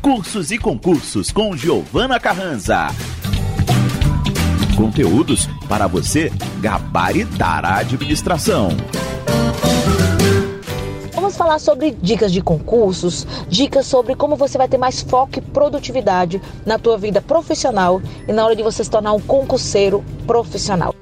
Cursos e concursos com Giovana Carranza. Conteúdos para você gabaritar a administração. Vamos falar sobre dicas de concursos, dicas sobre como você vai ter mais foco e produtividade na tua vida profissional e na hora de você se tornar um concurseiro profissional.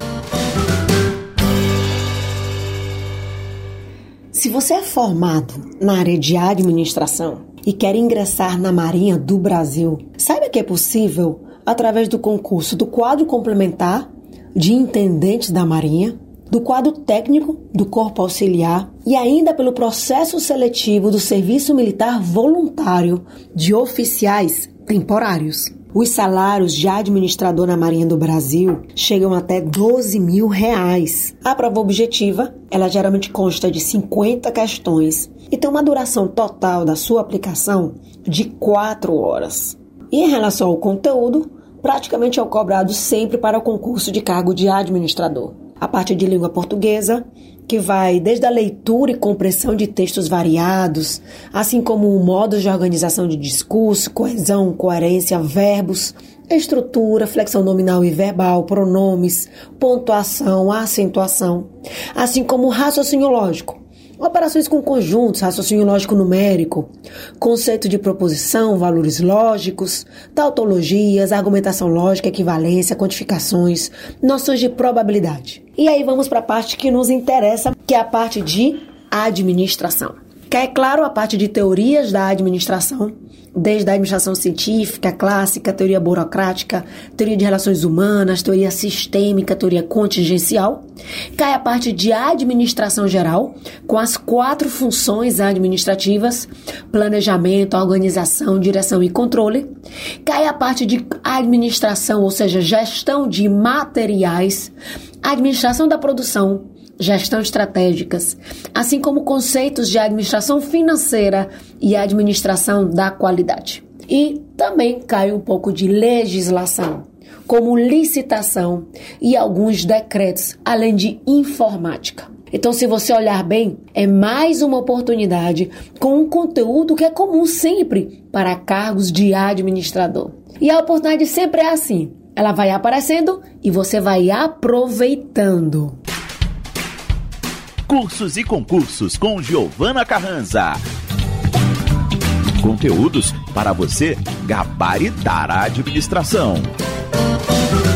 Se você é formado na área de administração e quer ingressar na Marinha do Brasil, saiba que é possível através do concurso do quadro complementar de intendentes da Marinha, do quadro técnico do Corpo Auxiliar e ainda pelo processo seletivo do Serviço Militar Voluntário de oficiais temporários. Os salários de administrador na Marinha do Brasil chegam até R$12 mil. A prova objetiva, ela geralmente consta de 50 questões e tem uma duração total da sua aplicação de 4 horas. E em relação ao conteúdo, praticamente é o cobrado sempre para o concurso de cargo de administrador. A parte de língua portuguesa, que vai desde a leitura e compreensão de textos variados, assim como modos de organização de discurso, coesão, coerência, verbos, estrutura, flexão nominal e verbal, pronomes, pontuação, acentuação, assim como raciocínio lógico, operações com conjuntos, raciocínio lógico numérico, conceito de proposição, valores lógicos, tautologias, argumentação lógica, equivalência, quantificações, noções de probabilidade. E aí vamos para a parte que nos interessa, que é a parte de administração. Que é claro a parte de teorias da administração, desde a administração científica, clássica, teoria burocrática, teoria de relações humanas, teoria sistêmica, teoria contingencial. Cai a parte de administração geral, com as 4 funções administrativas: planejamento, organização, direção e controle. Cai a parte de administração, ou seja, gestão de materiais, administração da produção, gestão estratégicas, assim como conceitos de administração financeira e administração da qualidade. E também cai um pouco de legislação, como licitação e alguns decretos, além de informática. Então, se você olhar bem, é mais uma oportunidade com um conteúdo que é comum sempre para cargos de administrador. E a oportunidade sempre é assim, ela vai aparecendo e você vai aproveitando. Cursos e concursos com Giovana Carranza. Conteúdos para você gabaritar a administração.